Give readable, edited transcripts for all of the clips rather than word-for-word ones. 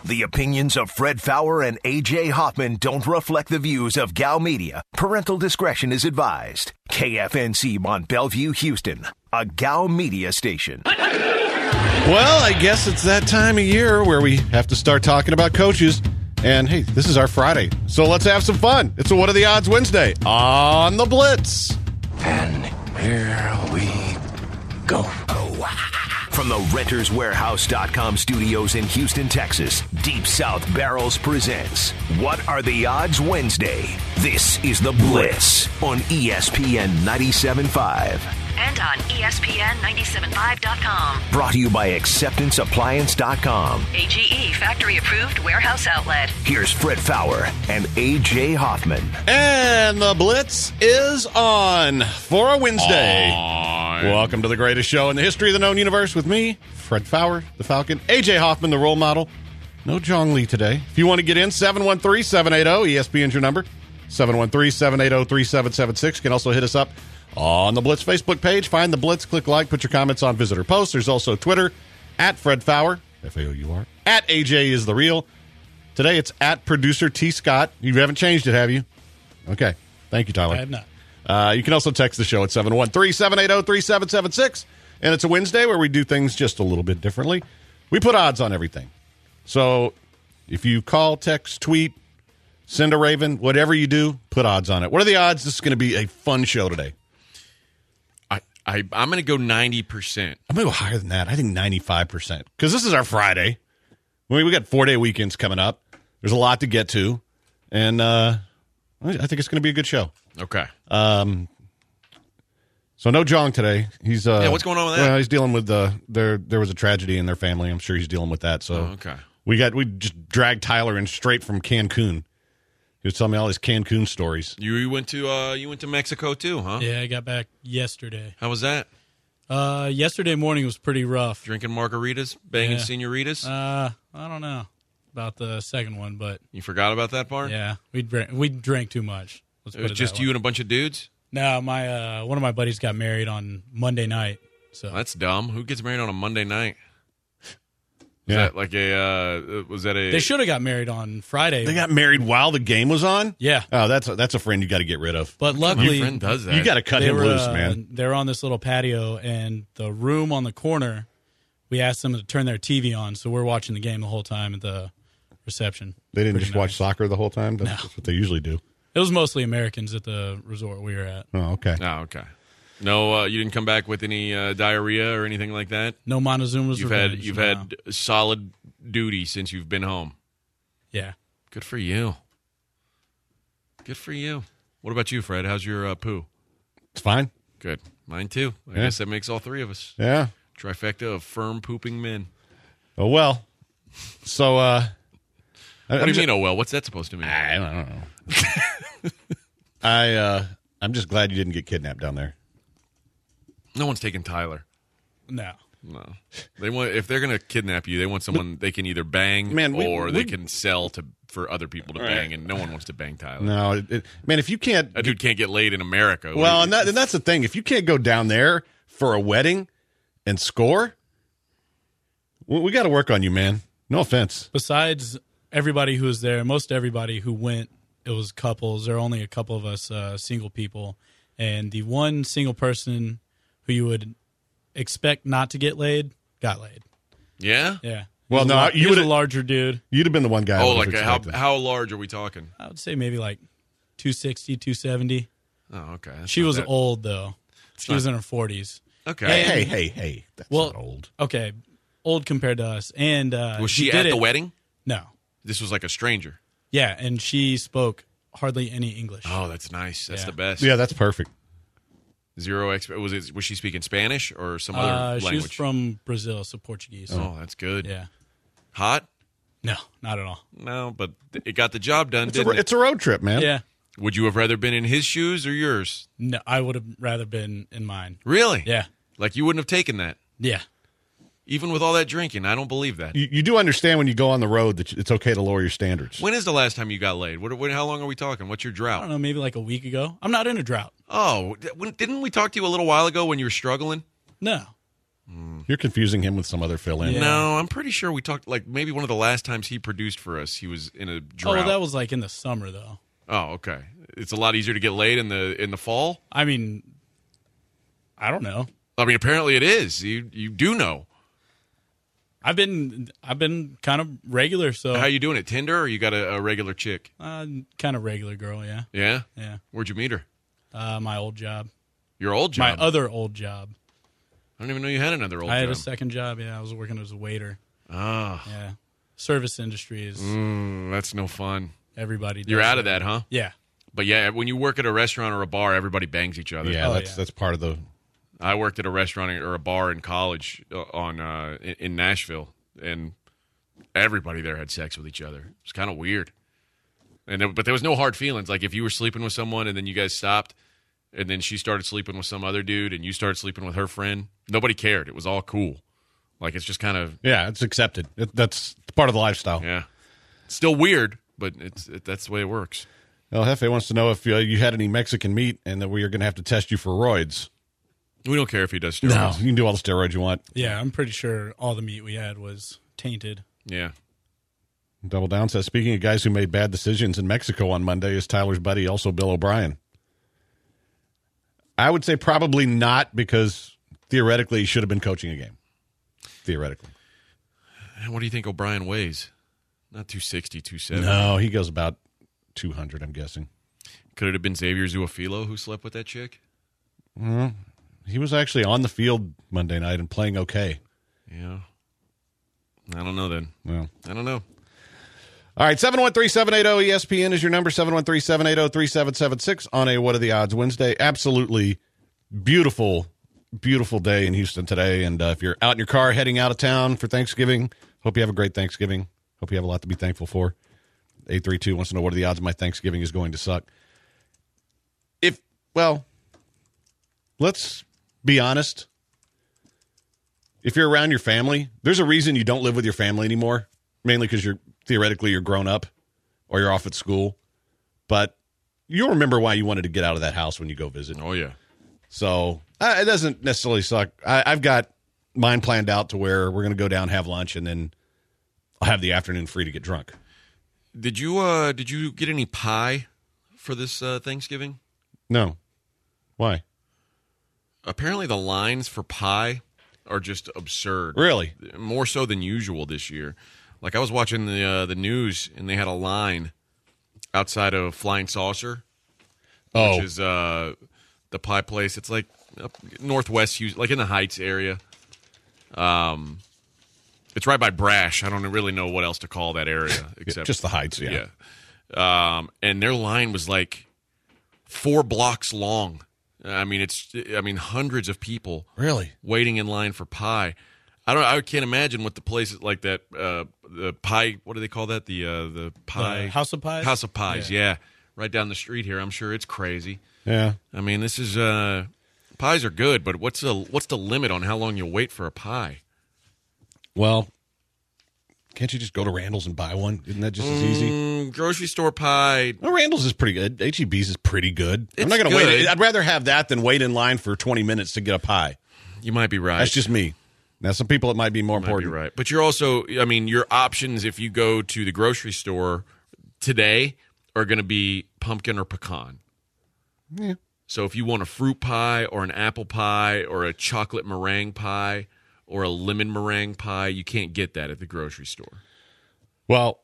The opinions of Fred Fowler and A.J. Hoffman don't reflect the views of Gal Media. Parental discretion is advised. KFNC Mont Bellevue, Houston, a Gal Media station. Well, I guess it's that time of year where we have to start talking about coaches. And, hey, this is our Friday, so let's have some fun. It's a What Are the Odds Wednesday on the Blitz. And here we go. From the RentersWarehouse.com studios in Houston, Texas, Deep South Barrels presents What Are the Odds Wednesday. This is The Blitz on ESPN 97.5. And on ESPN975.com. Brought to you by AcceptanceAppliance.com. AGE factory-approved warehouse outlet. Here's Fred Fowler and A.J. Hoffman. And the Blitz is on for a Wednesday. Welcome to the greatest show in the history of the known universe with me, Fred Fowler, the Falcon, A.J. Hoffman, the role model. No Jong Lee today. If you want to get in, 713-780, ESPN's your number. 713-780-3776. You can also hit us up on the Blitz Facebook page. Find the Blitz, click like, put your comments on visitor posts. There's also Twitter, at Fred Fowler, F-A-O-U-R, at AJ is the real. Today it's at producer T. Scott. You haven't changed it, have you? Okay. Thank you, Tyler. I have not. You can also text the show at 713-780-3776. And it's a Wednesday where we do things just a little bit differently. We put odds on everything. So if you call, text, tweet, send a Raven, whatever you do, put odds on it. What are the odds this is going to be a fun show today? I'm going to go 90%. I'm going to go higher than that. I think 95%. Because this is our Friday. We got 4-day weekends coming up. There's a lot to get to. And I think it's going to be a good show. Okay. So no Jong today. He's what's going on with that? Well, he's dealing with there was a tragedy in their family. I'm sure he's dealing with that. So okay. We just dragged Tyler in straight from Cancun. He was telling me all his Cancun stories. You went to Mexico too, huh? Yeah, I got back yesterday. How was that? Yesterday morning was pretty rough. Drinking margaritas, banging senoritas. I don't know about the second one, but you forgot about that part. Yeah, we drank too much. It was just you and a bunch of dudes. No, my one of my buddies got married on Monday night. So that's dumb. Who gets married on a Monday night? Yeah. Was that a? They should have got married on Friday. They got married while the game was on? Yeah. Oh, that's a friend you got to get rid of. But luckily, my friend does that. You got to cut him loose, man. They're on this little patio, and the room on the corner, we asked them to turn their TV on, so we're watching the game the whole time at the reception. They didn't just watch soccer the whole time? That's what they usually do. It was mostly Americans at the resort we were at. Oh, okay. No, you didn't come back with any diarrhea or anything like that? No Montezuma's revenge. You've had solid duty since you've been home. Yeah. Good for you. Good for you. What about you, Fred? How's your poo? It's fine. Good. Mine too. I guess that makes all three of us. Yeah. Trifecta of firm pooping men. Oh, well. So, what do you mean, oh, well? What's that supposed to mean? I don't know. I'm just glad you didn't get kidnapped down there. No one's taking Tyler. No. They want, if they're going to kidnap you, they want someone they can either bang or they can sell for other people to bang, and no one wants to bang Tyler. No, if you can't... That dude can't get laid in America. Well, and that's the thing. If you can't go down there for a wedding and score, we got to work on you, man. No offense. Besides everybody who was there, most everybody who went, it was couples. There were only a couple of us single people. And the one single person who you would expect not to get laid got laid. Yeah? Yeah. Well, no, he was a larger dude. You'd have been the one guy. Oh, like how large are we talking? I would say maybe like 260, 270. Oh, okay. She was old, though. She was in her 40s. Okay. Hey. That's not old. Okay. Old compared to us. And was she at the wedding? No. This was like a stranger. Yeah, and she spoke hardly any English. Oh, that's nice. That's the best. Yeah, that's perfect. Zero was she speaking Spanish or some other language? She was from Brazil, so Portuguese. Oh, that's good. Yeah. Hot? No, not at all. No, but it got the job done, didn't it? It's a road trip, man. Yeah. Would you have rather been in his shoes or yours? No, I would have rather been in mine. Really? Yeah. Like you wouldn't have taken that? Yeah. Even with all that drinking, I don't believe that. You do understand when you go on the road that it's okay to lower your standards. When is the last time you got laid? How long are we talking? What's your drought? I don't know, maybe like a week ago. I'm not in a drought. Oh, didn't we talk to you a little while ago when you were struggling? No. You're confusing him with some other fill-in. Yeah. No, I'm pretty sure we talked, like, maybe one of the last times he produced for us, he was in a drought. Oh, that was like in the summer, though. Oh, okay. It's a lot easier to get laid in the fall? I mean, I don't know. I mean, apparently it is. You do know. I've been kind of regular, so. How you doing it? Tinder, or you got a regular chick? Kind of regular girl, yeah. Yeah? Yeah. Where'd you meet her? My old job. Your old job? My other old job. I don't even know you had another old job. I had a second job, yeah. I was working as a waiter. Ah. Yeah. Service industry is. That's no fun. Everybody does. You're out of that, huh? Yeah. But yeah, when you work at a restaurant or a bar, everybody bangs each other. Yeah, that's part of the. I worked at a restaurant or a bar in college in Nashville, and everybody there had sex with each other. It was kind of weird. But there was no hard feelings. Like if you were sleeping with someone and then you guys stopped, and then she started sleeping with some other dude and you started sleeping with her friend, nobody cared. It was all cool. Like it's just kind of. Yeah, it's accepted. That's part of the lifestyle. Yeah. It's still weird, but that's the way it works. Well, Hefe wants to know if you had any Mexican meat and that we are going to have to test you for roids. We don't care if he does steroids. No, you can do all the steroids you want. Yeah, I'm pretty sure all the meat we had was tainted. Yeah. Double Down says, speaking of guys who made bad decisions in Mexico on Monday, is Tyler's buddy also Bill O'Brien? I would say probably not, because theoretically he should have been coaching a game. Theoretically. What do you think O'Brien weighs? Not 260, 270. No, he goes about 200, I'm guessing. Could it have been Xavier Zuafilo who slept with that chick? He was actually on the field Monday night and playing okay. Yeah. I don't know then. Well, I don't know. All right, 713-780-ESPN is your number, 713-780-3776 on a What Are the Odds Wednesday. Absolutely beautiful, beautiful day in Houston today. And if you're out in your car heading out of town for Thanksgiving, hope you have a great Thanksgiving. Hope you have a lot to be thankful for. 832 wants to know what are the odds of my Thanksgiving is going to suck. Let's be honest. If you're around your family, there's a reason you don't live with your family anymore, mainly because you're grown up or you're off at school. But you'll remember why you wanted to get out of that house when you go visit. Oh, yeah. So it doesn't necessarily suck. I've got mine planned out to where we're going to go down, have lunch, and then I'll have the afternoon free to get drunk. Did you get any pie for this Thanksgiving? No. Why? Apparently the lines for pie are just absurd. Really? More so than usual this year. Like I was watching the news, and they had a line outside of Flying Saucer, which is the pie place. It's like up northwest Houston, like in the Heights area. It's right by Brash. I don't really know what else to call that area except just the Heights. Yeah. And their line was like 4 blocks long. I mean, hundreds of people really waiting in line for pie. I can't imagine what the places like that. The pie. What do they call that? The pie House of Pies. House of Pies. Yeah, right down the street here. I'm sure it's crazy. Yeah. I mean, this is pies are good, but what's the limit on how long you'll wait for a pie? Well, can't you just go to Randall's and buy one? Isn't that just as easy? Grocery store pie. Well, Randall's is pretty good. H-E-B's is pretty good. I'm not going to wait. I'd rather have that than wait in line for 20 minutes to get a pie. You might be right. That's just me. Now, some people, it might be more important. Right. But you're also, I mean, your options if you go to the grocery store today are going to be pumpkin or pecan. Yeah. So if you want a fruit pie or an apple pie or a chocolate meringue pie or a lemon meringue pie, you can't get that at the grocery store. Well,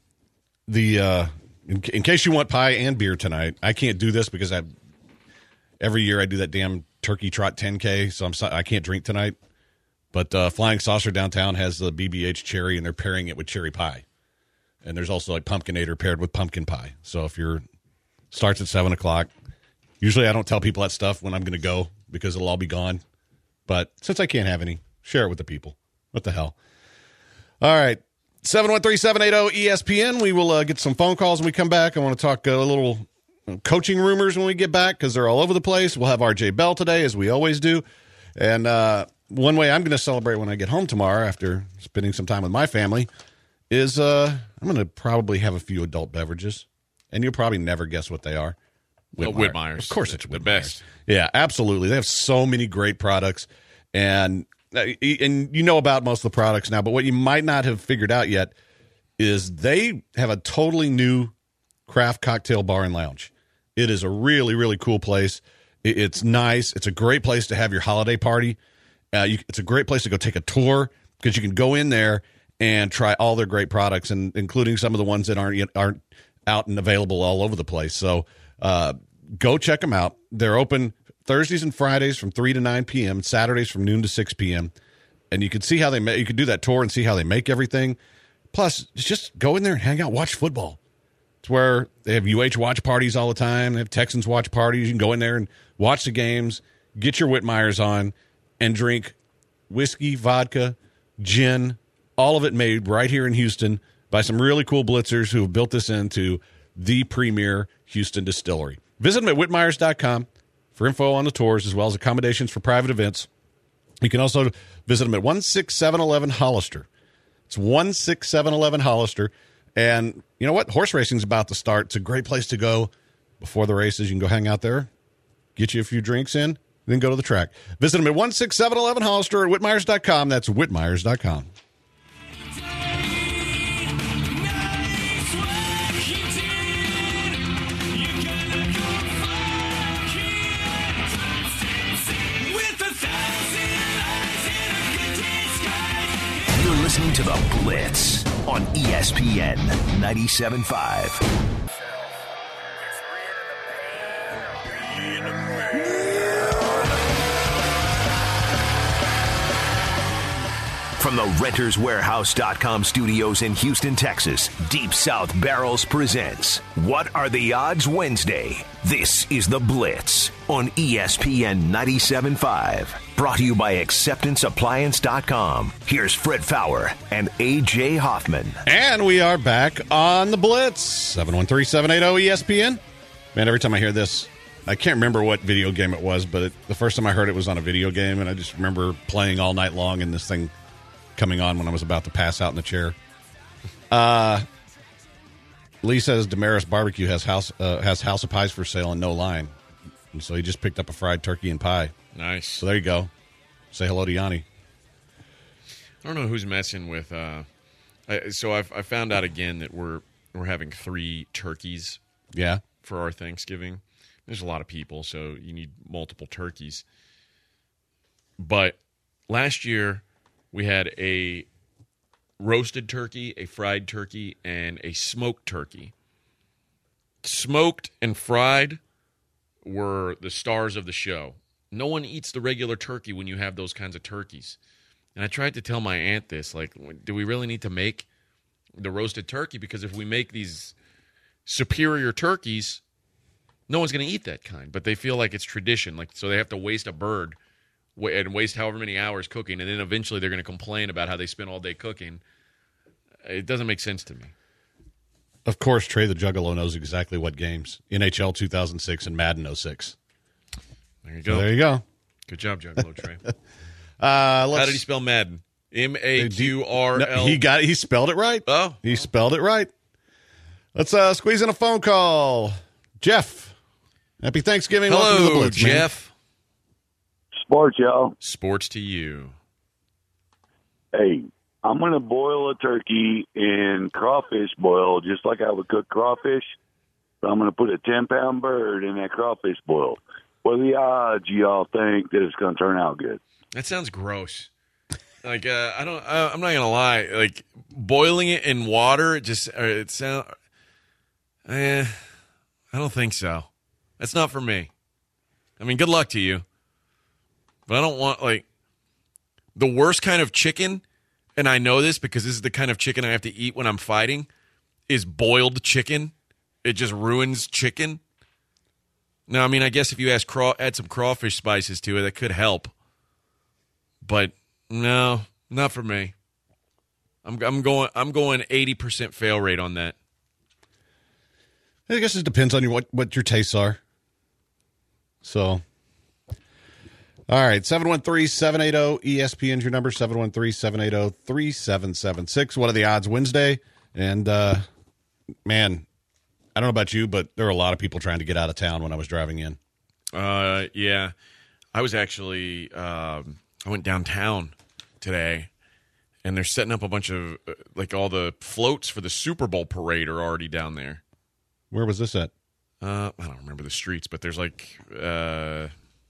in case you want pie and beer tonight, I can't do this because every year I do that damn turkey trot 10K, so I can't drink tonight. But Flying Saucer downtown has the BBH cherry, and they're pairing it with cherry pie. And there's also like Pumpkinator paired with pumpkin pie. So if starts at 7 o'clock, usually I don't tell people that stuff when I'm going to go because it'll all be gone. But since I can't have any, share it with the people. What the hell? All right. 713-780-ESPN. We will get some phone calls when we come back. I want to talk a little coaching rumors when we get back because they're all over the place. We'll have RJ Bell today, as we always do. And one way I'm going to celebrate when I get home tomorrow after spending some time with my family is I'm going to probably have a few adult beverages. And you'll probably never guess what they are. Whitmeyer's. Of course it's the Whitmeyer's. best. Yeah, absolutely. They have so many great products. And and you know about most of the products now, but what you might not have figured out yet is they have a totally new craft cocktail bar and lounge. It is a really, really cool place. It's nice. It's a great place to have your holiday party. It's a great place to go take a tour because you can go in there and try all their great products, and including some of the ones that aren't out and available all over the place. So go check them out. They're open Thursdays and Fridays from 3 to 9 p.m., Saturdays from noon to 6 p.m., and you can see how they make. You can do that tour and see how they make everything. Plus, just go in there and hang out, watch football. It's where they have UH watch parties all the time. They have Texans watch parties. You can go in there and watch the games, get your Whitmeyers on, and drink whiskey, vodka, gin, all of it made right here in Houston by some really cool blitzers who have built this into the premier Houston distillery. Visit them at whitmeyers.com for info on the tours as well as accommodations for private events. You can also visit them at 16711 Hollister. It's 16711 Hollister. And you know what? Horse racing's about to start. It's a great place to go before the races. You can go hang out there, get you a few drinks in, then go to the track. Visit them at 16711 Hollister at whitmeyers.com. That's whitmeyers.com. You're listening to The Blitz on ESPN 97.5. From the RentersWarehouse.com studios in Houston, Texas, Deep South Barrels presents What Are the Odds Wednesday? This is The Blitz on ESPN 97.5. Brought to you by AcceptanceAppliance.com. Here's Fred Fowler and A.J. Hoffman. And we are back on The Blitz, 713-780-ESPN. Man, every time I hear this, I can't remember what video game it was, but the first time I heard it was on a video game, and I just remember playing all night long and this thing coming on when I was about to pass out in the chair. Lee says Damaris Barbecue has House of Pies for sale and no line. And so he just picked up a fried turkey and pie. Nice. So there you go. Say hello to Yanni. I don't know who's messing with. So I found out again that we're having 3 turkeys. Yeah. For our Thanksgiving. There's a lot of people, so you need multiple turkeys. But last year we had a roasted turkey, a fried turkey, and a smoked turkey. Smoked and fried were the stars of the show. No one eats the regular turkey when you have those kinds of turkeys. And I tried to tell my aunt this, like, do we really need to make the roasted turkey? Because if we make these superior turkeys, no one's going to eat that kind. But they feel like it's tradition, like so they have to waste a bird and waste however many hours cooking, and then eventually they're going to complain about how they spent all day cooking. It doesn't make sense to me. Of course, Trey the Juggalo knows exactly what games. NHL 2006 and Madden 06. There you go. So there you go. Good job, Juggalo Trey. How did he spell Madden? M-A-Q-R-L. No, he got it. He spelled it right. Oh. He spelled it right. Let's squeeze in a phone call. Jeff. Happy Thanksgiving. Welcome to the Hello, Blitz, Jeff. Man. Sports, y'all. Sports to you. Hey, I'm going to boil a turkey in crawfish boil just like I would cook crawfish. So I'm going to put a 10-pound bird in that crawfish boil. What are the odds y'all think that it's going to turn out good? That sounds gross. Like I'm not gonna lie. Like boiling it in water, I don't think so. That's not for me. I mean, good luck to you, but I don't want like the worst kind of chicken. And I know this because this is the kind of chicken I have to eat when I'm fighting. Is boiled chicken. It just ruins chicken. Now, I mean, I guess if you add some crawfish spices to it, that could help. But no, not for me. I'm going 80% fail rate on that. I guess it depends on what your tastes are. So, all right, 713-780-ESPN's your number, 713-780-3776. What are the odds Wednesday? And, man, I don't know about you, but there were a lot of people trying to get out of town when I was driving in. Yeah. I was actually I went downtown today, and they're setting up a bunch of all the floats for the Super Bowl parade are already down there. Where was this at? I don't remember the streets, but there's because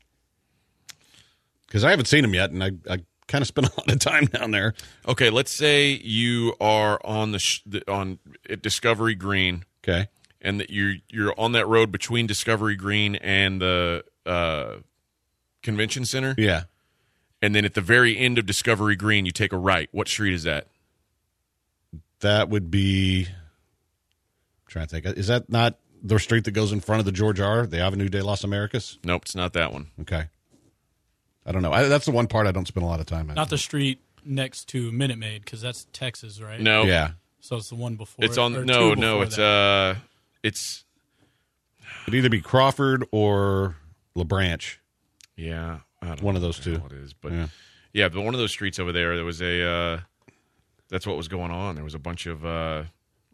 I haven't seen them yet, and I kind of spent a lot of time down there. Okay, let's say you are on at Discovery Green. Okay. And that you're on that road between Discovery Green and the convention center. Yeah. And then at the very end of Discovery Green, you take a right. What street is that? That would be. I'm trying to think. Is that not the street that goes in front of the George R., the Avenue de las Americas? Nope, it's not that one. Okay. I don't know. That's the one part I don't spend a lot of time at. Not the street next to Minute Maid, because that's Texas, right? No. Yeah. So it's the one before. It's on. or No, two no. before It's. It'd either be Crawford or LaBranch. Yeah, I don't One know of those what two. the hell it is, but yeah, but one of those streets over there. There was a. That's what was going on. There was a bunch of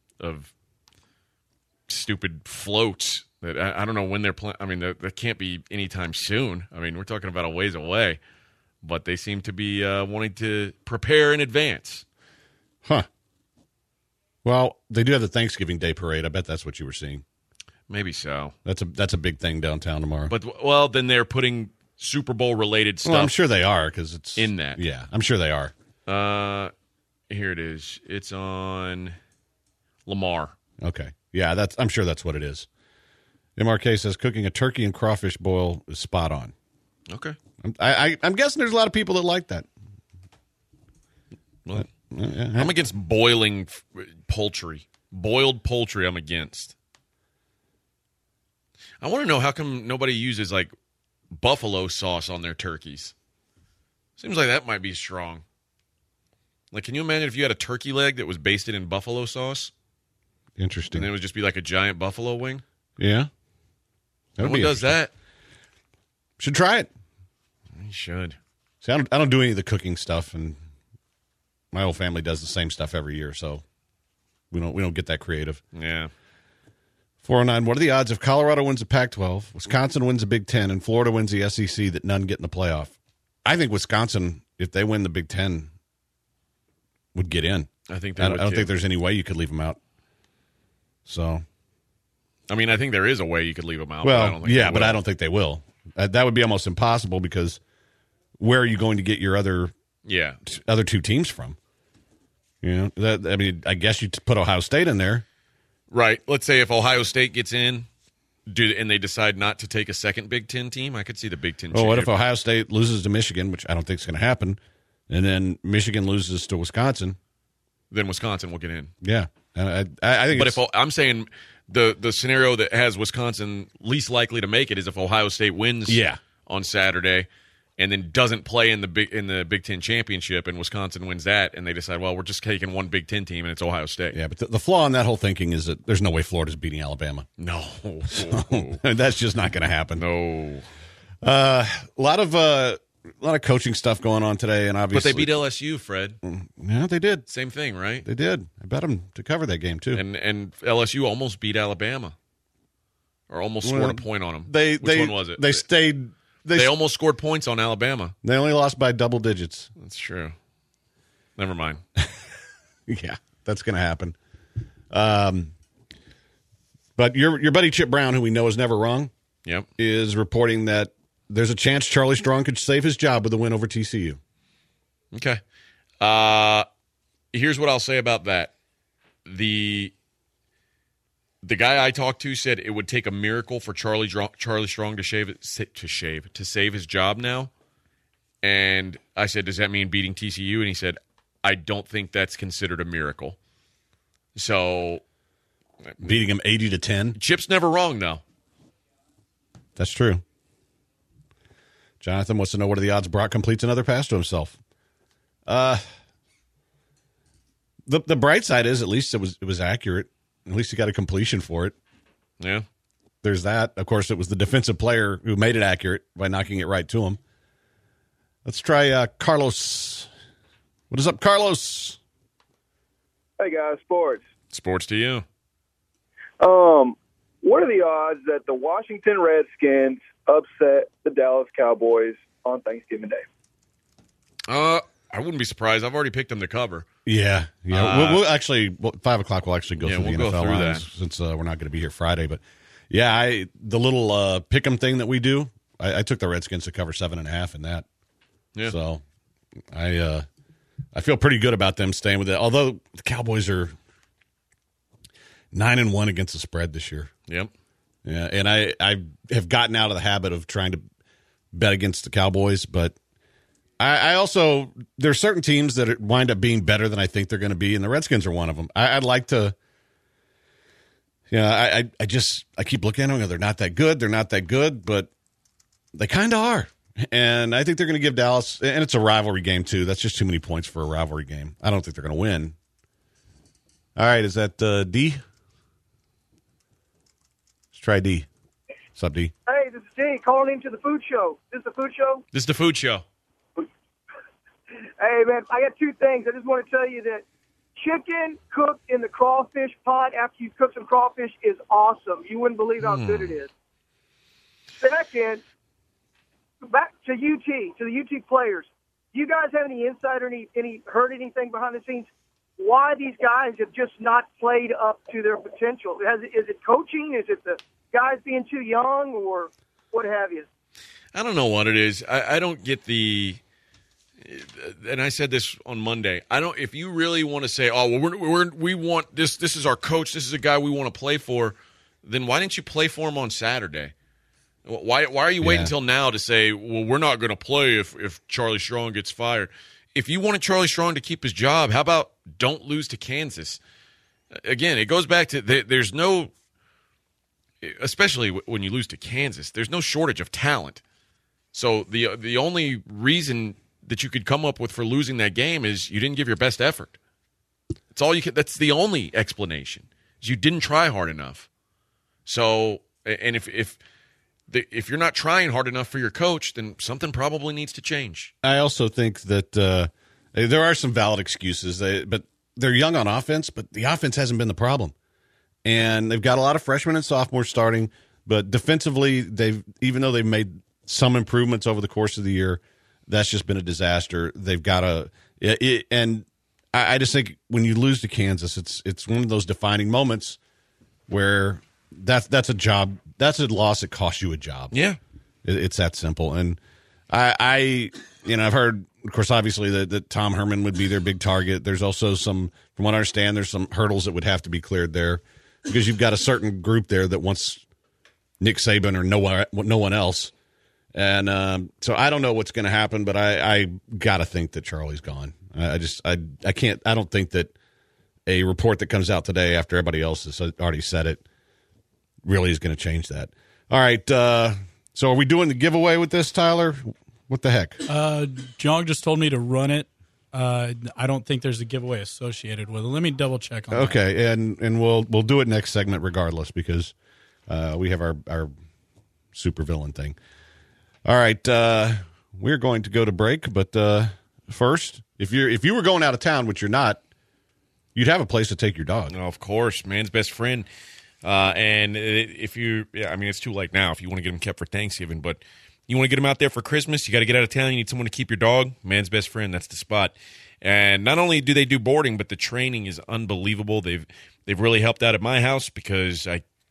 stupid floats that I don't know when they're playing. I mean, that can't be anytime soon. I mean, we're talking about a ways away, but they seem to be wanting to prepare in advance. Huh. Well, they do have the Thanksgiving Day parade. I bet that's what you were seeing. Maybe so. That's a big thing downtown tomorrow. But then they're putting Super Bowl related stuff. Well, I'm sure they are because it's in that. Yeah, I'm sure they are. Here it is. It's on Lamar. Okay. Yeah, I'm sure that's what it is. MRK says cooking a turkey and crawfish boil is spot on. Okay. I'm guessing there's a lot of people that like that. Well, I'm against boiling poultry. Boiled poultry, I'm against. I want to know how come nobody uses like buffalo sauce on their turkeys. Seems like that might be strong. Like, can you imagine if you had a turkey leg that was basted in buffalo sauce? Interesting. And then it would just be like a giant buffalo wing? Yeah. No one does that. Should try it. You should. See, I don't do any of the cooking stuff, and my whole family does the same stuff every year, so we don't get that creative. Yeah. 409, what are the odds if Colorado wins the Pac-12, Wisconsin wins the Big Ten, and Florida wins the SEC that none get in the playoff? I think Wisconsin, if they win the Big Ten, would get in. I think I don't think there's any way you could leave them out. So, I mean, I think there is a way you could leave them out. Well, but I don't think but I don't think they will. That would be almost impossible because where are you going to get your other two teams from? You know, I guess you put Ohio State in there. Right. Let's say if Ohio State gets in, and they decide not to take a second Big Ten team, I could see the Big Ten. Well, what if Ohio State loses to Michigan, which I don't think is going to happen, and then Michigan loses to Wisconsin? Then Wisconsin will get in. Yeah, I think. But if I'm saying the scenario that has Wisconsin least likely to make it is if Ohio State wins on Saturday and then doesn't play in the Big Ten championship, and Wisconsin wins that, and they decide, well, we're just taking one Big Ten team, and it's Ohio State. Yeah, but the flaw in that whole thinking is that there's no way Florida's beating Alabama. No. So, that's just not going to happen. No. A lot of coaching stuff going on today, and obviously. But they beat LSU, Fred. Yeah, they did. Same thing, right? They did. I bet them to cover that game, too. And LSU almost beat Alabama. Or almost scored a point on them. Which one was it? They stayed. They almost scored points on Alabama. They only lost by double digits. That's true. Never mind. Yeah, that's going to happen. But your buddy Chip Brown, who we know is never wrong, is reporting that there's a chance Charlie Strong could save his job with a win over TCU. Okay. Here's what I'll say about that. The guy I talked to said it would take a miracle for Charlie Strong to save his job now. And I said, does that mean beating TCU? And he said, I don't think that's considered a miracle. So beating him 80-10. Chip's never wrong, though. That's true. Jonathan wants to know what are the odds Brock completes another pass to himself. The bright side is at least it was accurate. At least he got a completion for it. Yeah. There's that. Of course, it was the defensive player who made it accurate by knocking it right to him. Let's try Carlos. What is up, Carlos? Hey, guys, sports. Sports to you. What are the odds that the Washington Redskins upset the Dallas Cowboys on Thanksgiving Day? I wouldn't be surprised. I've already picked them to cover. Yeah. We'll actually 5 o'clock. We'll actually go through the we'll NFL lines since we're not going to be here Friday. But yeah, the little pick'em thing that we do. I took the Redskins to cover 7.5 in that. Yeah. So I feel pretty good about them staying with it. Although the Cowboys are 9-1 against the spread this year. Yep. Yeah, and I have gotten out of the habit of trying to bet against the Cowboys, but I also there are certain teams that wind up being better than I think they're going to be, and the Redskins are one of them. I'd like to. Yeah, I keep looking at them and go, they're not that good. They're not that good, but they kind of are. And I think they're going to give Dallas, and it's a rivalry game too. That's just too many points for a rivalry game. I don't think they're going to win. All right, is that D? Let's try D. What's up, D? Hey, this is D calling into the food show. This is the food show? This is the food show. Hey, man, I got two things. I just want to tell you that chicken cooked in the crawfish pot after you cook some crawfish is awesome. You wouldn't believe how good it is. Second, back to UT, to the UT players. Do you guys have any insight or any heard anything behind the scenes? Why these guys have just not played up to their potential? Is it coaching? Is it the guys being too young or what have you? I don't know what it is. I don't get the – and I said this on Monday. If you really want to say, oh, well, we want this is our coach, this is a guy we want to play for, then why didn't you play for him on Saturday? Why are you waiting until now to say, well, we're not going to play if Charlie Strong gets fired? If you wanted Charlie Strong to keep his job, how about don't lose to Kansas? Again, it goes back to there's no – especially when you lose to Kansas, there's no shortage of talent. So the only reason that you could come up with for losing that game is you didn't give your best effort. That's all you can – that's the only explanation is you didn't try hard enough. So – and if you're not trying hard enough for your coach, then something probably needs to change. I also think that there are some valid excuses, but they're young on offense, but the offense hasn't been the problem. And they've got a lot of freshmen and sophomores starting, but defensively, even though they've made some improvements over the course of the year, that's just been a disaster. They've got and I just think when you lose to Kansas, it's one of those defining moments where that's a job. That's a loss that costs you a job. Yeah. It's that simple. And I've heard, of course, obviously that Tom Herman would be their big target. There's also from what I understand, there's some hurdles that would have to be cleared there because you've got a certain group there that wants Nick Saban or no one else. And so I don't know what's going to happen, but I got to think that Charlie's gone. I can't. I don't think that a report that comes out today after everybody else has already said it really is going to change that. All right. So are we doing the giveaway with this, Tyler? What the heck? John just told me to run it. I don't think there's a giveaway associated with it. Let me double check on that. Okay, and we'll do it next segment regardless because we have our supervillain thing. All right, we're going to go to break, but first, if you were going out of town, which you're not, you'd have a place to take your dog. Oh, of course, man's best friend. And it's too late now if you want to get them kept for Thanksgiving, but you want to get them out there for Christmas, you got to get out of town, you need someone to keep your dog, man's best friend, that's the spot. And not only do they do boarding, but the training is unbelievable. They've really helped out at my house because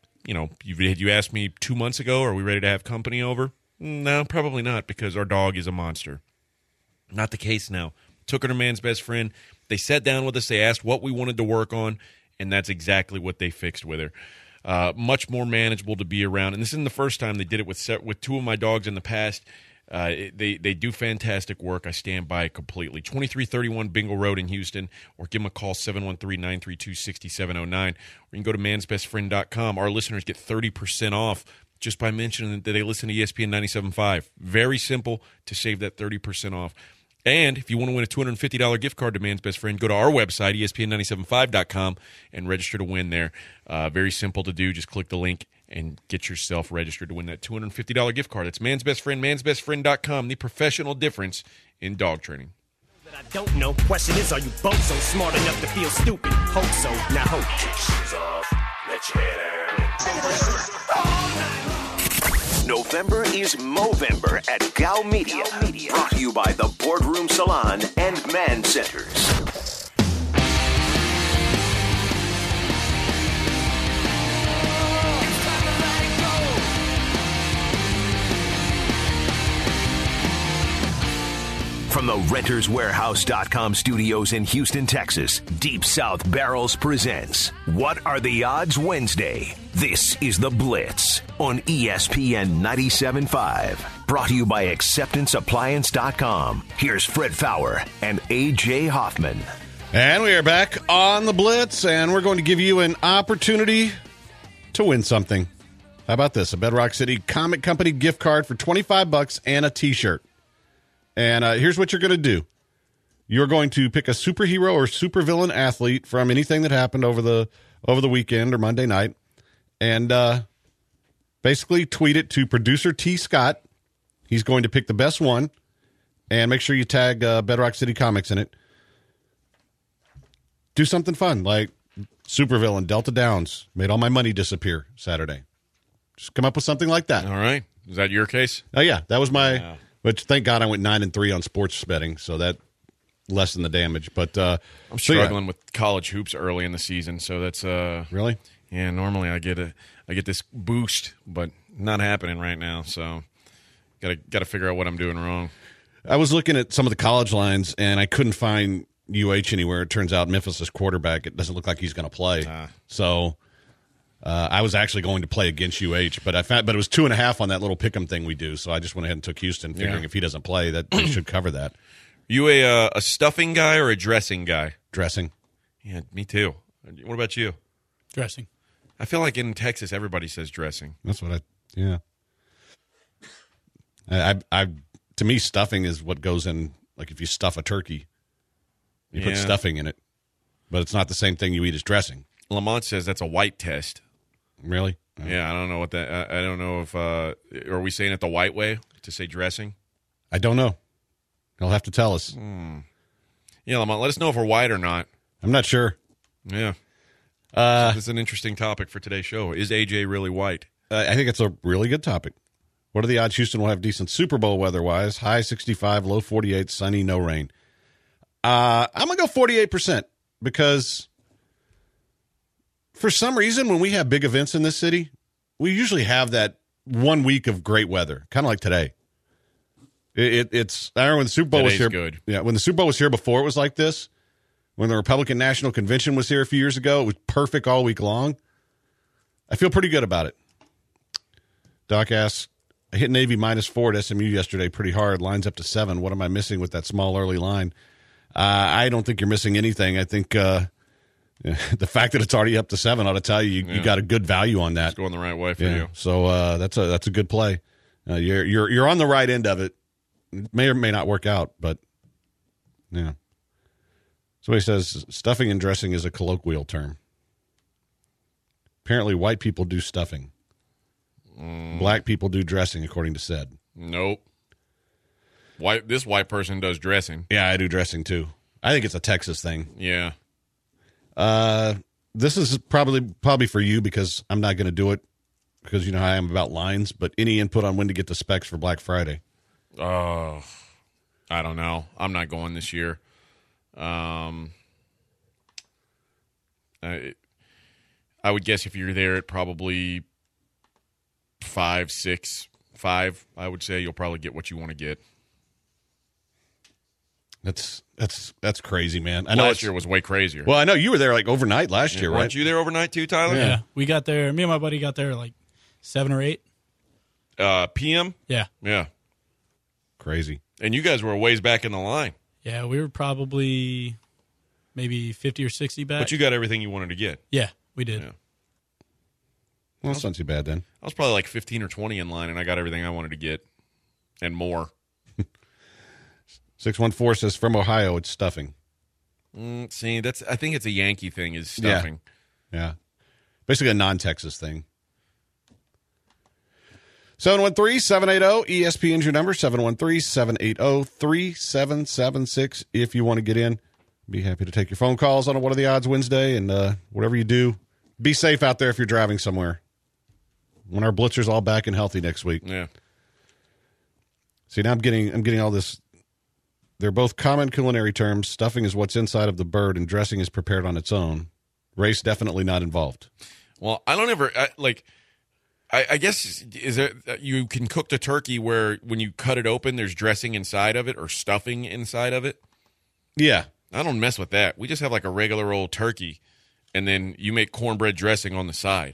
you asked me 2 months ago, are we ready to have company over? No, probably not because our dog is a monster. Not the case now. Took her to man's best friend. They sat down with us, they asked what we wanted to work on, and that's exactly what they fixed with her. Much more manageable to be around. And this isn't the first time they did it with two of my dogs in the past. They do fantastic work. I stand by it completely. 2331 Bingle Road in Houston, or give them a call, 713-932-6709. Or you can go to mansbestfriend.com. Our listeners get 30% off just by mentioning that they listen to ESPN 97.5. Very simple to save that 30% off. And if you want to win a $250 gift card to Man's Best Friend, go to our website, ESPN975.com, and register to win there. Very simple to do. Just click the link and get yourself registered to win that $250 gift card. That's Man's Best Friend, mansbestfriend.com, the professional difference in dog training. That I don't know. Question is, are you both so smart enough to feel stupid? Hope so. Now hope. Kick shoes off. Let your head out. November November is Movember at Gow Media. Brought to you by the Boardroom Salon and Man Centers. From the RentersWarehouse.com studios in Houston, Texas, Deep South Barrels presents What Are the Odds Wednesday? This is The Blitz on ESPN 97.5. Brought to you by AcceptanceAppliance.com. Here's Fred Fowler and A.J. Hoffman. And we are back on The Blitz, and we're going to give you an opportunity to win something. How about this? A Bedrock City Comic Company gift card for $25 and a T-shirt. And here's what you're going to do. You're going to pick a superhero or supervillain athlete from anything that happened over the weekend or Monday night, and basically tweet it to producer T. Scott. He's going to pick the best one, and make sure you tag Bedrock City Comics in it. Do something fun, like supervillain Delta Downs made all my money disappear Saturday. Just come up with something like that. All right. Is that your case? Oh, yeah. That was my... Yeah. Which, thank God, I went 9-3 on sports betting, so that lessened the damage. But I'm struggling with college hoops early in the season, so that's really. Yeah, normally I get this boost, but not happening right now. So got to figure out what I'm doing wrong. I was looking at some of the college lines, and I couldn't find UH anywhere. It turns out Memphis' quarterback, it doesn't look like he's going to play. So I was actually going to play against UH, but it was 2.5 on that little pick'em thing we do. So I just went ahead and took Houston, figuring if he doesn't play, that they should cover that. You a stuffing guy or a dressing guy? Dressing. Yeah, me too. What about you? Dressing. I feel like in Texas everybody says dressing. That's what to me, stuffing is what goes in. Like if you stuff a turkey, you put stuffing in it, but it's not the same thing you eat as dressing. Lamont says that's a white test. Really? Yeah, I don't know what that. I don't know if are we saying it the white way to say dressing? I don't know. He'll have to tell us. Yeah, Lamont, let us know if we're white or not. I'm not sure. Yeah. So this is an interesting topic for today's show. Is AJ really white? I think it's a really good topic. What are the odds Houston will have decent Super Bowl weather-wise? High 65, low 48, sunny, no rain. I'm going to go 48% because for some reason, when we have big events in this city, we usually have that 1 week of great weather, kind of like today. It's I remember when the Super Bowl was here. Good. Yeah, when the Super Bowl was here before, it was like this. When the Republican National Convention was here a few years ago, it was perfect all week long. I feel pretty good about it. Doc asks, I hit Navy -4 at SMU yesterday pretty hard. Line's up to 7. What am I missing with that small early line? I don't think you're missing anything. I think the fact that it's already up to 7 ought to tell you you got a good value on that. It's going the right way for you. So that's a good play. You're on the right end of it. It may or may not work out, but yeah. Somebody says stuffing and dressing is a colloquial term. Apparently, white people do stuffing. Black people do dressing, according to Said. Nope. This white person does dressing. Yeah, I do dressing too. I think it's a Texas thing. Yeah. This is probably for you because I'm not going to do it because you know how I am about lines. But any input on when to get the specs for Black Friday? Oh, I don't know. I'm not going this year. I would guess if you're there at probably 5, 6, 5, I would say you'll probably get what you want to get. That's crazy, man. I know last year was way crazier. Well, I know you were there like overnight last year, right? Weren't you there overnight too, Tyler? Yeah. We got there. Me and my buddy got there like 7 or 8 p.m. Yeah. Crazy. And you guys were a ways back in the line. Yeah, we were probably maybe 50 or 60 back. But you got everything you wanted to get. Yeah, we did. Yeah. Well, that's not too bad then. I was probably like 15 or 20 in line, and I got everything I wanted to get and more. 614 says from Ohio, it's stuffing. See, I think it's a Yankee thing is stuffing. Yeah. Basically a non-Texas thing. 713-780-ESPN's your number, 713-780-3776. If you want to get in, be happy to take your phone calls on What Are the Odds Wednesday, and whatever you do, be safe out there if you're driving somewhere. When our blitzer's all back and healthy next week. Yeah. See, now I'm getting all this. They're both common culinary terms. Stuffing is what's inside of the bird, and dressing is prepared on its own. Race definitely not involved. Well, I don't ever I guess is there you can cook the turkey where when you cut it open, there's dressing inside of it or stuffing inside of it. Yeah, I don't mess with that. We just have like a regular old turkey, and then you make cornbread dressing on the side.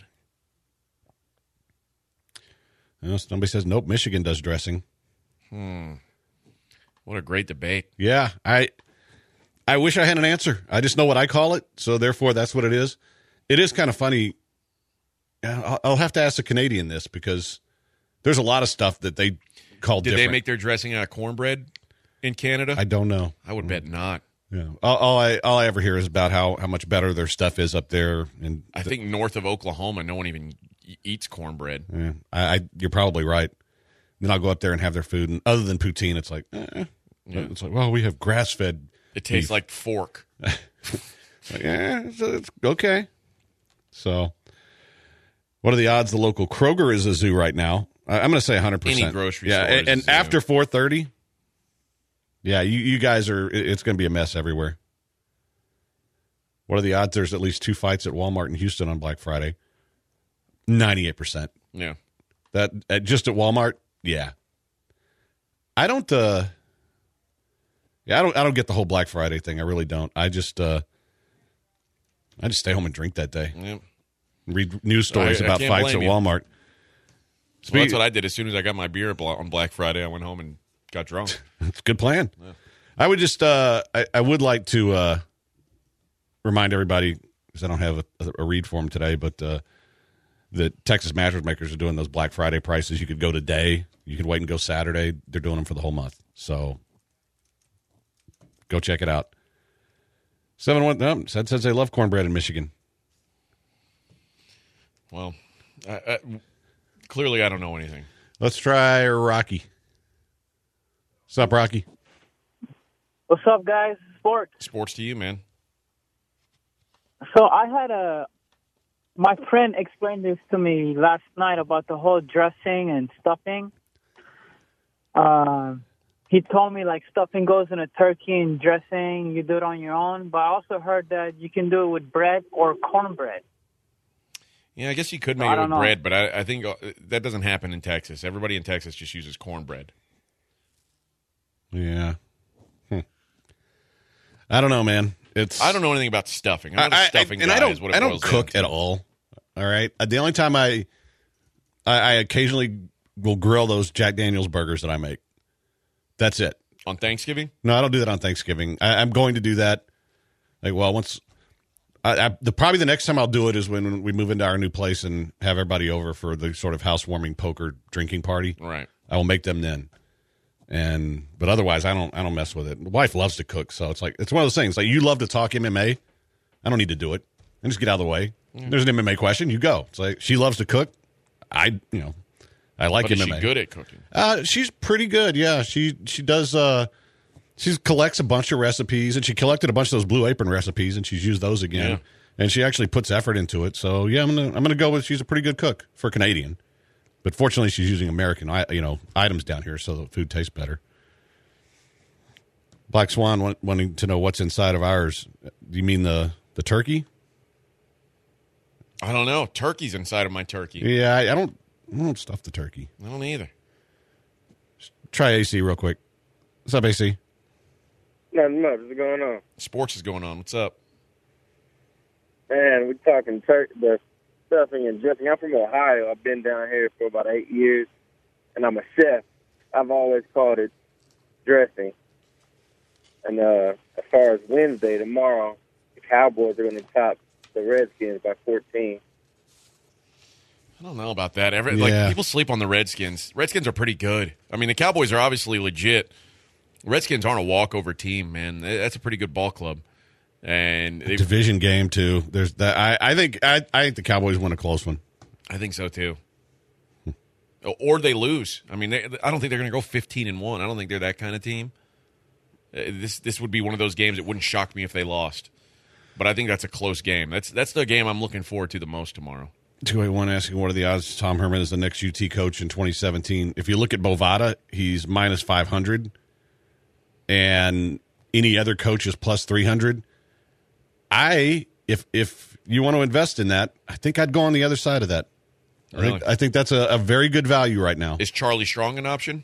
Somebody says nope. Michigan does dressing. What a great debate. Yeah, I wish I had an answer. I just know what I call it, so therefore that's what it is. It is kind of funny. I'll have to ask a Canadian this because there's a lot of stuff that they call different. Did they make their dressing out of cornbread in Canada? I don't know. I would bet not. Yeah. All I ever hear is about how much better their stuff is up there. And I think north of Oklahoma, no one even eats cornbread. Yeah, you're probably right. Then I'll go up there and have their food, and other than poutine, it's like, Yeah. It's like, well, we have grass-fed. It tastes beef. like fork. Yeah, it's okay. So, what are the odds the local Kroger is a zoo right now? I'm going to say 100%. Any grocery yeah, store is and a zoo. after 4:30, yeah, you guys are. It's going to be a mess everywhere. What are the odds? There's at least 2 fights at Walmart in Houston on Black Friday. 98%. Yeah, that just at Walmart. Yeah, I don't. Yeah, I don't get the whole Black Friday thing. I really don't. I just stay home and drink that day. yeah. Read news stories I about can't fights at blame you. Walmart. Well, that's what I did. As soon as I got my beer on Black Friday, I went home and got drunk. It's a good plan. Yeah. I would just I would like to remind everybody, because I don't have a read for them today, but the Texas Mattress Makers are doing those Black Friday prices. You could go today. You could wait and go Saturday. They're doing them for the whole month. So go check it out. 7-1 says they love cornbread in Michigan. Well, clearly I don't know anything. Let's try Rocky. What's up, Rocky? What's up, guys? Sports to you, man. So I had my friend explained this to me last night about the whole dressing and stuffing. He told me like stuffing goes in a turkey and dressing, you do it on your own. But I also heard that you can do it with bread or cornbread. Yeah, I guess you could make it with bread, but I think that doesn't happen in Texas. Everybody in Texas just uses cornbread. Yeah. I don't know, man. I don't know anything about stuffing. I'm not a stuffing guy. I don't cook at all. All right. The only time I occasionally will grill those Jack Daniel's burgers that I make. That's it. On Thanksgiving? No, I don't do that on Thanksgiving. I'm going to do that. Once. Probably the next time I'll do it is when we move into our new place and have everybody over for the sort of housewarming poker drinking party. Right. I will make them then. But otherwise I don't mess with it. My wife loves to cook, so it's one of those things. Like, you love to talk MMA. I don't need to do it. I just get out of the way. Yeah. There's an MMA question, you go. It's like, she loves to cook. I like but MMA. Is she good at cooking? She's pretty good. Yeah, she does. She collects a bunch of recipes, and she collected a bunch of those Blue Apron recipes, and she's used those again. Yeah. And she actually puts effort into it. So yeah, I'm gonna go with she's a pretty good cook for Canadian. But fortunately, she's using American items down here, so the food tastes better. Black Swan wanting to know what's inside of ours. Do you mean the turkey? I don't know. Turkey's inside of my turkey. Yeah, I don't stuff the turkey. I don't either. Just try AC real quick. What's up, AC? Nothing much. What's going on? Sports is going on. What's up? Man, we're talking the stuffing and dressing. I'm from Ohio. I've been down here for about 8 years, and I'm a chef. I've always called it dressing. And as far as Wednesday, tomorrow, the Cowboys are going to top the Redskins by 14. I don't know about that. People sleep on the Redskins. Redskins are pretty good. I mean, the Cowboys are obviously legit. Redskins aren't a walkover team, man. That's a pretty good ball club. And division game too. There's that. I think the Cowboys win a close one. I think so too. Or they lose. I mean, I don't think they're going to go 15-1. I don't think they're that kind of team. This would be one of those games. It wouldn't shock me if they lost. But I think that's a close game. That's the game I'm looking forward to the most tomorrow. 281 asking what are the odds Tom Herman is the next UT coach in 2017. If you look at Bovada, he's minus 500, and any other coach is plus 300. If you want to invest in that, I think I'd go on the other side of that. Really? I think that's a very good value right now. Is Charlie Strong an option?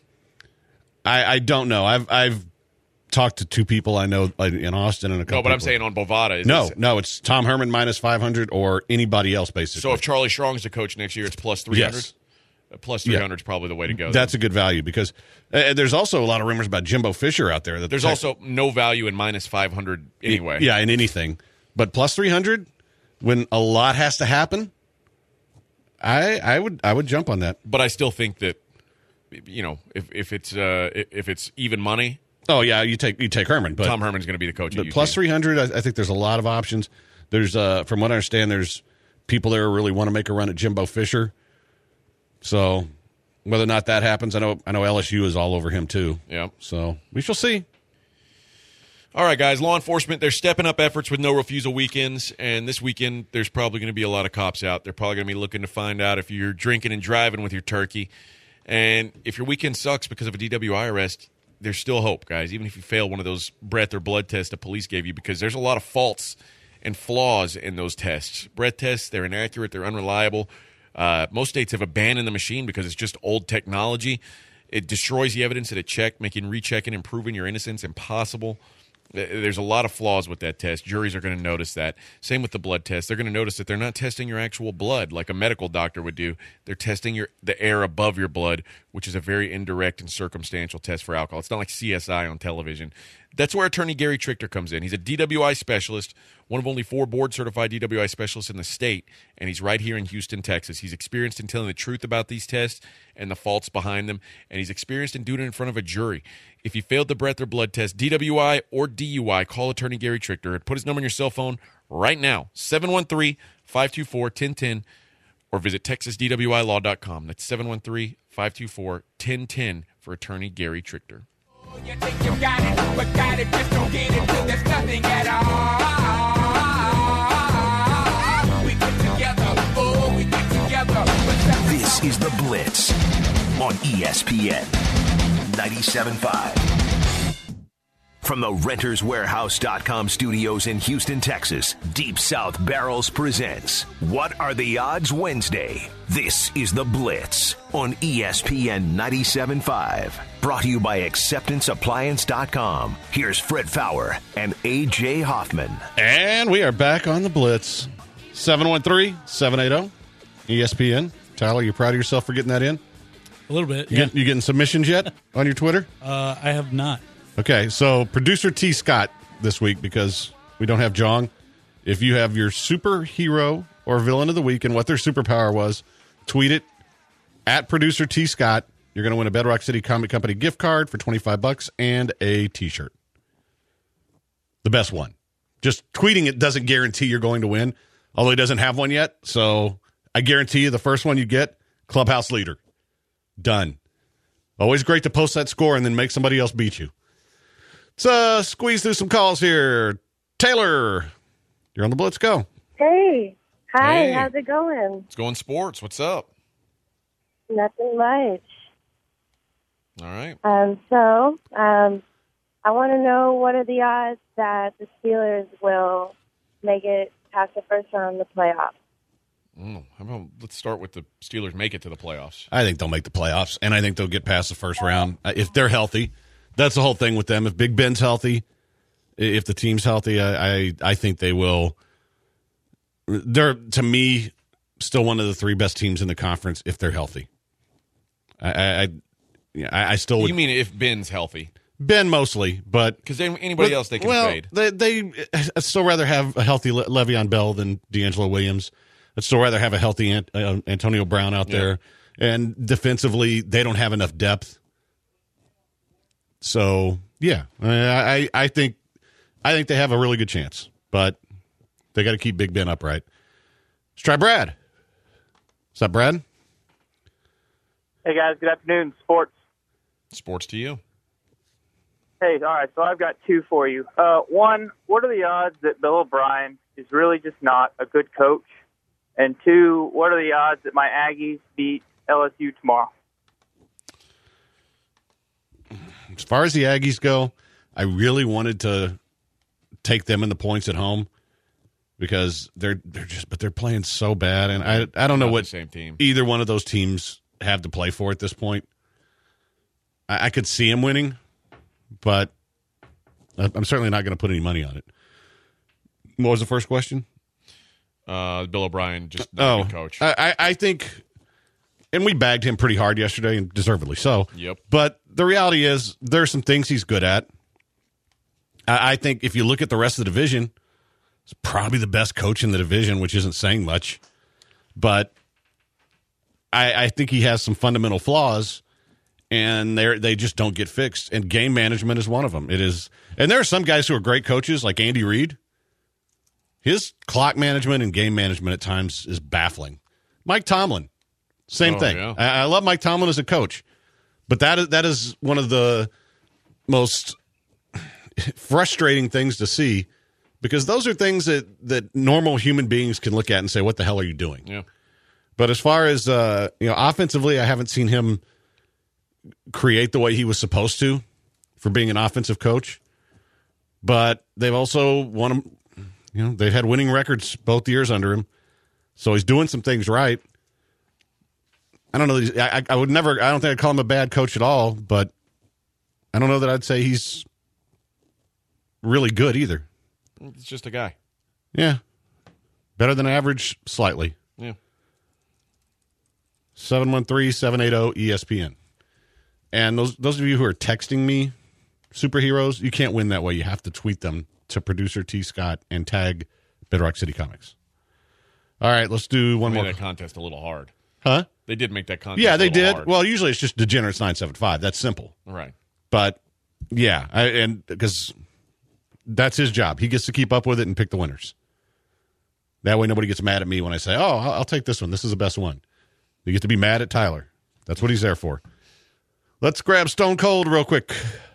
I don't know. I've talked to two people I know in Austin and a couple. No, but I'm people. saying on Bovada. No, it's Tom Herman minus 500 or anybody else basically. So if Charlie Strong's the coach next year, it's plus 300. Yes. Plus 300 is probably the way to go. That's a good value because there's also a lot of rumors about Jimbo Fisher out there. There's also no value in minus 500 anyway. Yeah, in anything. But plus 300, when a lot has to happen, I would jump on that. But I still think that, if it's even money. Oh yeah, you take Herman, but Tom Herman's going to be the coach. But plus 300, I think there's a lot of options. There's from what I understand, there's people there who really want to make a run at Jimbo Fisher. So whether or not that happens, I know LSU is all over him too. Yeah. So we shall see. All right, guys. Law enforcement, they're stepping up efforts with no refusal weekends, and this weekend there's probably going to be a lot of cops out. They're probably going to be looking to find out if you're drinking and driving with your turkey. And if your weekend sucks because of a DWI arrest, there's still hope, guys, even if you fail one of those breath or blood tests the police gave you, because there's a lot of faults and flaws in those tests. Breath tests, they're inaccurate, they're unreliable. Most states have abandoned the machine because it's just old technology. It destroys the evidence at a check, making rechecking and proving your innocence impossible. There's a lot of flaws with that test. Juries are going to notice that. Same with the blood test. They're going to notice that they're not testing your actual blood like a medical doctor would do. They're testing the air above your blood, which is a very indirect and circumstantial test for alcohol. It's not like CSI on television. That's where attorney Gary Trichter comes in. He's a DWI specialist, one of only 4 board-certified DWI specialists in the state, and he's right here in Houston, Texas. He's experienced in telling the truth about these tests and the faults behind them, and he's experienced in doing it in front of a jury. If you failed the breath or blood test, DWI or DUI, call attorney Gary Trichter and put his number on your cell phone right now, 713-524-1010, or visit TexasDWIlaw.com. That's 713-524-1010 for attorney Gary Trichter. You think you got it, but got it, just don't get it till there's nothing at all. We get together, we get together. This is The Blitz on ESPN 97.5. From the RentersWarehouse.com studios in Houston, Texas, Deep South Barrels presents What Are the Odds Wednesday? This is The Blitz on ESPN 97.5. Brought to you by AcceptanceAppliance.com. Here's Fred Fowler and A.J. Hoffman. And we are back on The Blitz. 713-780-ESPN. Tyler, you proud of yourself for getting that in? A little bit, You getting submissions yet on your Twitter? I have not. Okay, so producer T. Scott this week, because we don't have Jong. If you have your superhero or villain of the week and what their superpower was, tweet it at producer T. Scott. You're going to win a Bedrock City Comic Company gift card for $25 and a T-shirt. The best one. Just tweeting it doesn't guarantee you're going to win, although he doesn't have one yet. So I guarantee you the first one you get, Clubhouse Leader. Done. Always great to post that score and then make somebody else beat you. Let's squeeze through some calls here. Taylor, you're on the Blitz. Go. Hey. Hi, Hey. how's it going? It's going sports. What's up? Nothing much. All right. I want to know what are the odds that the Steelers will make it past the first round of the playoffs? How about let's start with the Steelers make it to the playoffs. I think they'll make the playoffs, and I think they'll get past the first round if they're healthy. That's the whole thing with them. If Big Ben's healthy, if the team's healthy, I think they will. They're, to me, still one of the 3 best teams in the conference if they're healthy. I still would. You mean if Ben's healthy? Ben mostly, but because anybody else they can fade. I'd still rather have a healthy Le'Veon Bell than D'Angelo Williams. I'd still rather have a healthy Antonio Brown out there. And defensively, they don't have enough depth. So yeah, I think they have a really good chance, but they got to keep Big Ben upright. Let's try Brad. What's up, Brad? Hey, guys. Good afternoon. Sports to you. Hey, all right. So I've got 2 for you. One, what are the odds that Bill O'Brien is really just not a good coach? And 2, what are the odds that my Aggies beat LSU tomorrow? As far as the Aggies go, I really wanted to take them in the points at home because they're playing so bad, and I don't know what same team. Either one of those teams have to play for at this point. I could see them winning, but I'm certainly not going to put any money on it. What was the first question? Bill O'Brien, just not a good coach. I think, and we bagged him pretty hard yesterday, and deservedly so. Yep. But the reality is there are some things he's good at. I think if you look at the rest of the division, he's probably the best coach in the division, which isn't saying much. But I think he has some fundamental flaws, and they just don't get fixed. And game management is one of them. It is, and there are some guys who are great coaches, like Andy Reid. His clock management and game management at times is baffling. Mike Tomlin, same thing. Yeah. I love Mike Tomlin as a coach, but that is one of the most frustrating things to see, because those are things that normal human beings can look at and say, what the hell are you doing? Yeah. But as far as offensively, I haven't seen him create the way he was supposed to for being an offensive coach. But they've also won him. They've had winning records both years under him, so he's doing some things right. I don't know. I would never. I don't think I'd call him a bad coach at all, but I don't know that I'd say he's really good either. It's just a guy. Yeah, better than average, slightly. Yeah. 713-780-ESPN. And those of you who are texting me, superheroes, you can't win that way. You have to tweet them to producer T. Scott and tag Bedrock City Comics. All right, let's do one more. Made that contest a little hard. Huh? They did make that contest. Yeah, they a little did. hard. Well, usually it's just Degenerates 975. That's simple. Right. But yeah, and because that's his job, he gets to keep up with it and pick the winners. That way, nobody gets mad at me when I say, "Oh, I'll take this one. This is the best one." You get to be mad at Tyler. That's what he's there for. Let's grab Stone Cold real quick.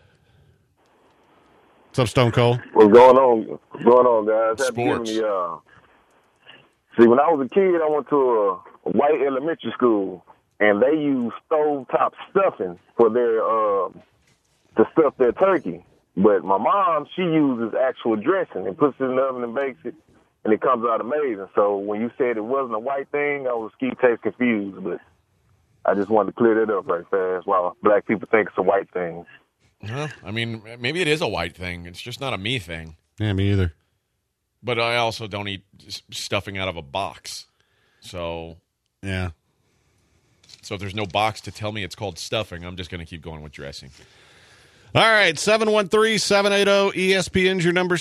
What's up, Stone Cold? What's going on? What's going on, guys? Sports. See, when I was a kid, I went to a white elementary school, and they used stovetop stuffing for their to stuff their turkey. But my mom, she uses actual dressing and puts it in the oven and bakes it, and it comes out amazing. So when you said it wasn't a white thing, I was taste confused, but I just wanted to clear that up right fast while black people think it's a white thing. Well, I mean, maybe it is a white thing. It's just not a me thing. Yeah, me either. But I also don't eat stuffing out of a box. So, yeah. So if there's no box to tell me it's called stuffing, I'm just going to keep going with dressing. All right, 713-780-ESPN's your number,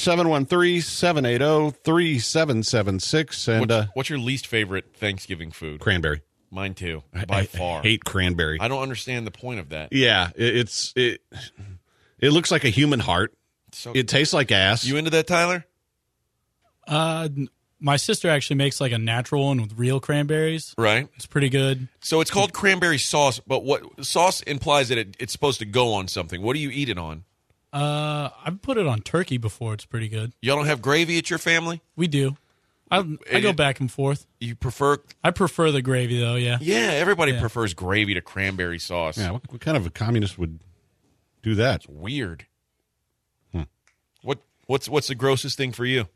713-780-3776. And What's your least favorite Thanksgiving food? Cranberry. Mine too, by far. I hate cranberry. I don't understand the point of that. Yeah, it looks like a human heart. So, it tastes like ass. You into that, Tyler? My sister actually makes like a natural one with real cranberries. Right. It's pretty good. So it's called cranberry sauce, but what sauce implies that it's supposed to go on something. What do you eat it on? I've put it on turkey before. It's pretty good. Y'all don't have gravy at your family? We do. I go back and forth. You prefer? I prefer the gravy, though, yeah. Yeah, everybody prefers gravy to cranberry sauce. Yeah, what kind of a communist would do that? It's weird. What's the grossest thing for you?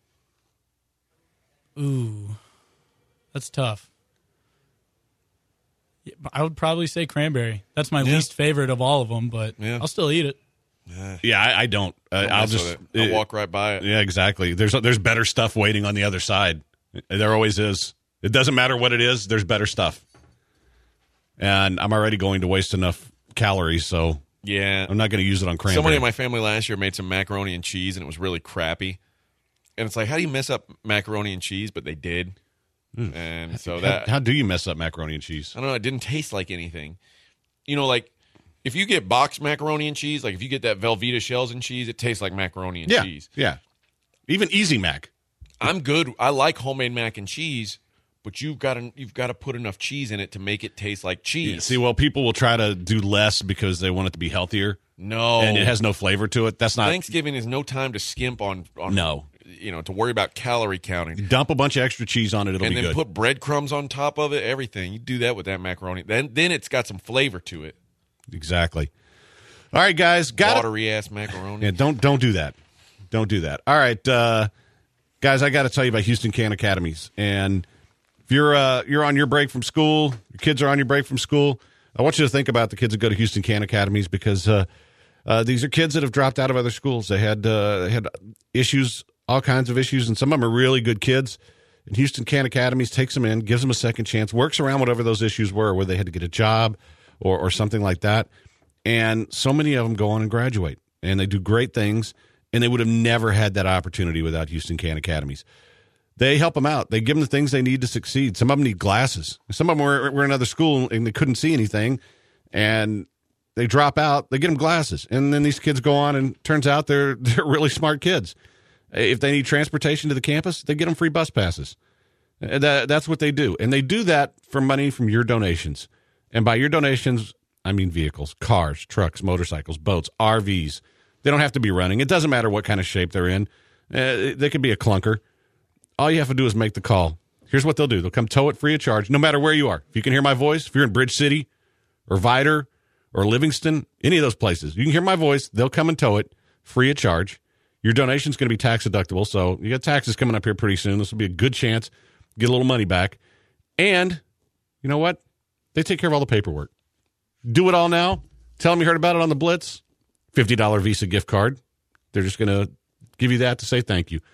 Ooh, that's tough. Yeah, I would probably say cranberry. That's my least favorite of all of them, but I'll still eat it. Yeah, I don't. I'll walk right by it. Yeah, exactly. There's better stuff waiting on the other side. There always is. It doesn't matter what it is. There's better stuff. And I'm already going to waste enough calories, so yeah, I'm not going to use it on cranberry. Somebody in my family last year made some macaroni and cheese, and it was really crappy. And it's like, how do you mess up macaroni and cheese? But they did. And so how do you mess up macaroni and cheese? I don't know. It didn't taste like anything. You know, like if you get boxed macaroni and cheese, like if you get that Velveeta shells and cheese, it tastes like macaroni and cheese. Yeah. Even Easy Mac. I'm good. I like homemade mac and cheese, but you've got to put enough cheese in it to make it taste like cheese. Yeah, see, well, people will try to do less because they want it to be healthier. No. And it has no flavor to it. That's not. Thanksgiving is no time to skimp on No. to worry about calorie counting. Dump a bunch of extra cheese on it, it'll be good. And then put breadcrumbs on top of it, everything. You do that with that macaroni. Then it's got some flavor to it. Exactly. All right, guys. Watery-ass macaroni. Yeah, don't do that. Don't do that. All right, guys, I got to tell you about Houston Can Academies. And if you're on your break from school, your kids are on your break from school, I want you to think about the kids that go to Houston Can Academies because these are kids that have dropped out of other schools. They had issues, all kinds of issues, and some of them are really good kids. And Houston Can Academies takes them in, gives them a second chance, works around whatever those issues were, where they had to get a job or something like that. And so many of them go on and graduate, and they do great things, and they would have never had that opportunity without Houston Can Academies. They help them out. They give them the things they need to succeed. Some of them need glasses. Some of them were in another school, and they couldn't see anything, and they drop out. They get them glasses, and then these kids go on, and turns out they're really smart kids. If they need transportation to the campus, they get them free bus passes. That's what they do, and they do that for money from your donations. And by your donations, I mean vehicles, cars, trucks, motorcycles, boats, RVs. They don't have to be running. It doesn't matter what kind of shape they're in. They could be a clunker. All you have to do is make the call. Here's what they'll do. They'll come tow it free of charge, no matter where you are. If you can hear my voice, if you're in Bridge City or Vidor or Livingston, any of those places, you can hear my voice. They'll come and tow it free of charge. Your donation's going to be tax deductible, so you got taxes coming up here pretty soon. This will be a good chance to get a little money back. And you know what? They take care of all the paperwork. Do it all now. Tell them you heard about it on the Blitz. $50 Visa gift card. They're just going to give you that to say thank you.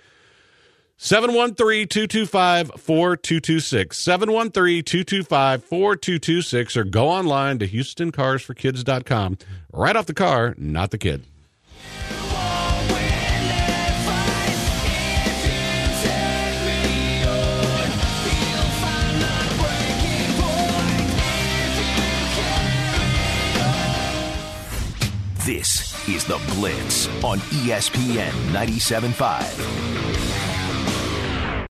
713-225-4226. 713-225-4226 or go online to HoustonCarsForKids.com. Right off the car, not the kid. This is The Blitz on ESPN 97.5.